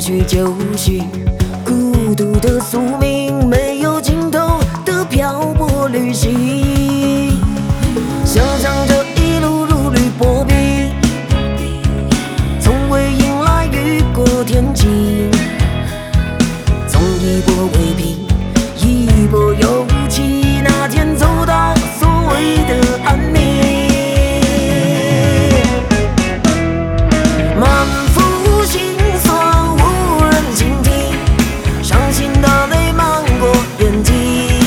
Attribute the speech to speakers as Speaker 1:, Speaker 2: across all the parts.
Speaker 1: 去就绪，孤独的宿命，没有尽头的漂泊旅行。想象着一路如履薄冰，从未迎来雨过天晴。总一波未平，一波又起，那天走到所谓的安宁。满腹心酸无人倾听，伤心的泪漫过眼睛。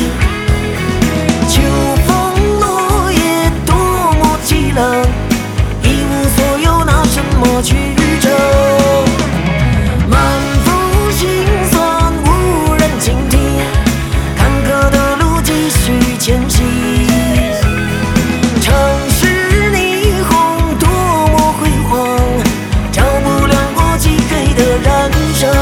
Speaker 1: 秋风落叶多么凄冷，一无所有拿什么去拯？满腹心酸无人倾听，坎坷的路继续前行。城市霓虹多么辉煌，照不亮过漆黑的人生。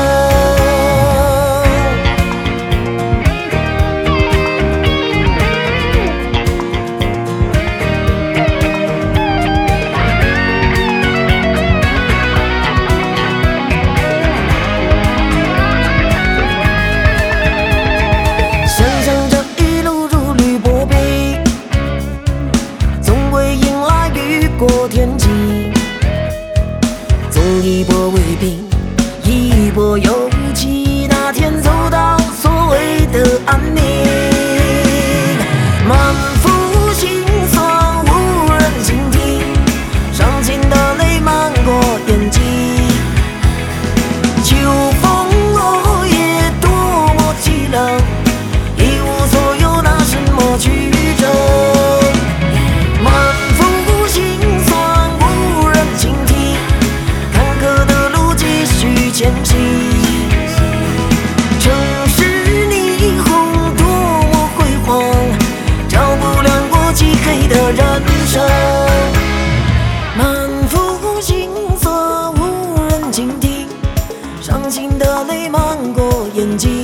Speaker 1: 想象着一路如履薄冰，从未迎来雨过天晴。总一波未平，一波又起，那天走到所谓的安宁。满腹心酸无人倾听，伤心的泪漫过眼睛。秋风落叶多么凄冷，一无所有拿什么去拯？满腹心酸无人倾听，坎坷的路继续前行。城市霓虹多么辉煌，照不亮过漆黑的人生。满腹心酸无人倾听，伤心的泪漫过眼睛。